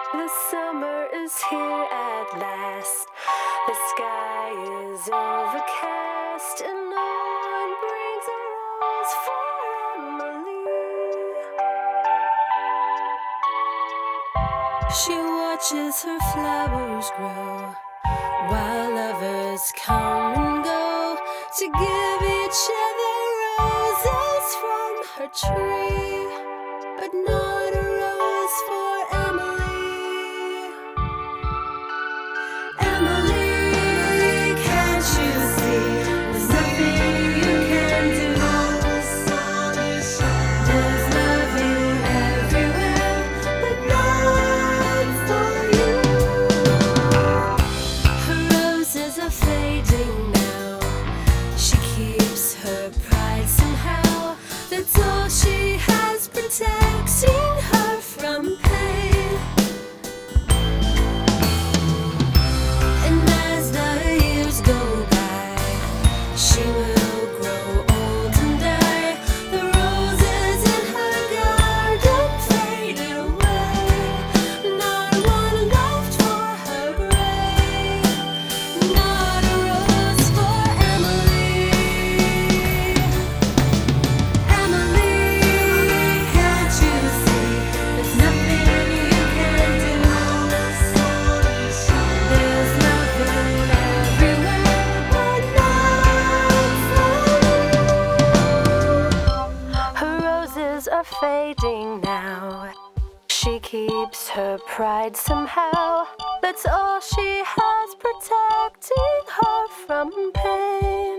The summer is here at last. The sky is overcast, and no one brings a rose for Emily. She watches her flowers grow, while lovers come and go to give each other roses from her tree, but not a rose for Emily. Emily, can't you see there's nothing you can do? There's loving everywhere, but not for you. Her roses are fading now. She keeps her pride somehow. That's all she has, protecting her from pain. And as the years go by, she will grow old and die. The roses in her garden faded away. Not one left for her grave. Not a rose for Emily. Emily, can't you see there's nothing you can do? There's nothing everywhere, but not for you. Her roses are fading now. She keeps her pride somehow. That's all she has, protecting her from pain.